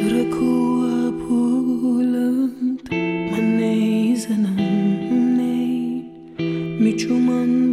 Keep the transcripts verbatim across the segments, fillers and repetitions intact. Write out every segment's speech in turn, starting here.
کوه بلند من نیزنم نی میچومن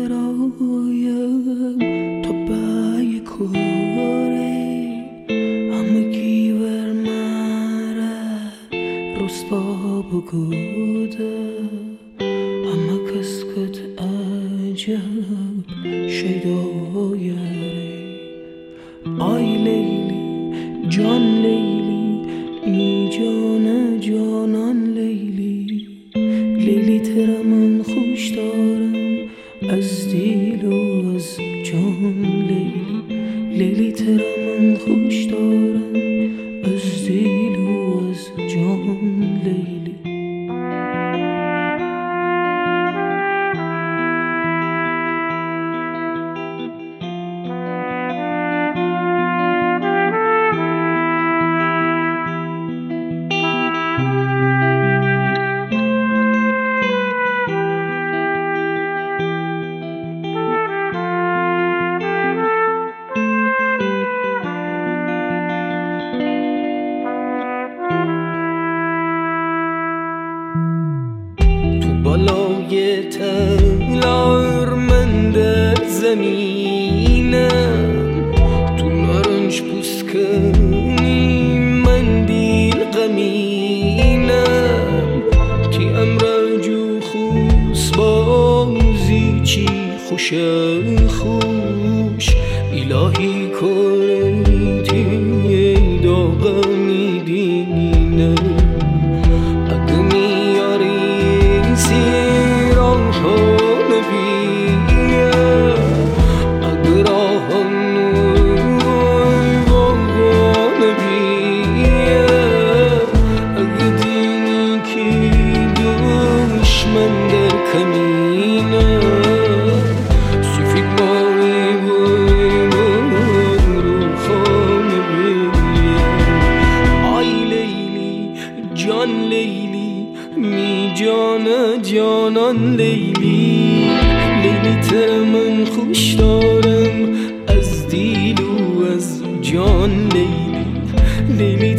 برایم تا بای کوره همه گیور مره رسوا بگوده همه کسکت عجب شیدایره آی لیلی جان لیلی می جان جانان لیلی لیلی ترا من خوش دارم از دیل و از جان لیلی لیلی ترا من خوش دارم از دیل و از جان لیلی بالای تلارمند زمینم تو نارنج پوسکنی من دیل غمینم تی امرجو خوس بازی چی خوش خوش الهی کنی تی داغمی دینم می جان جانان لیلی لیلی تر من خوش دارم از دیل و از جان لیلی لیلی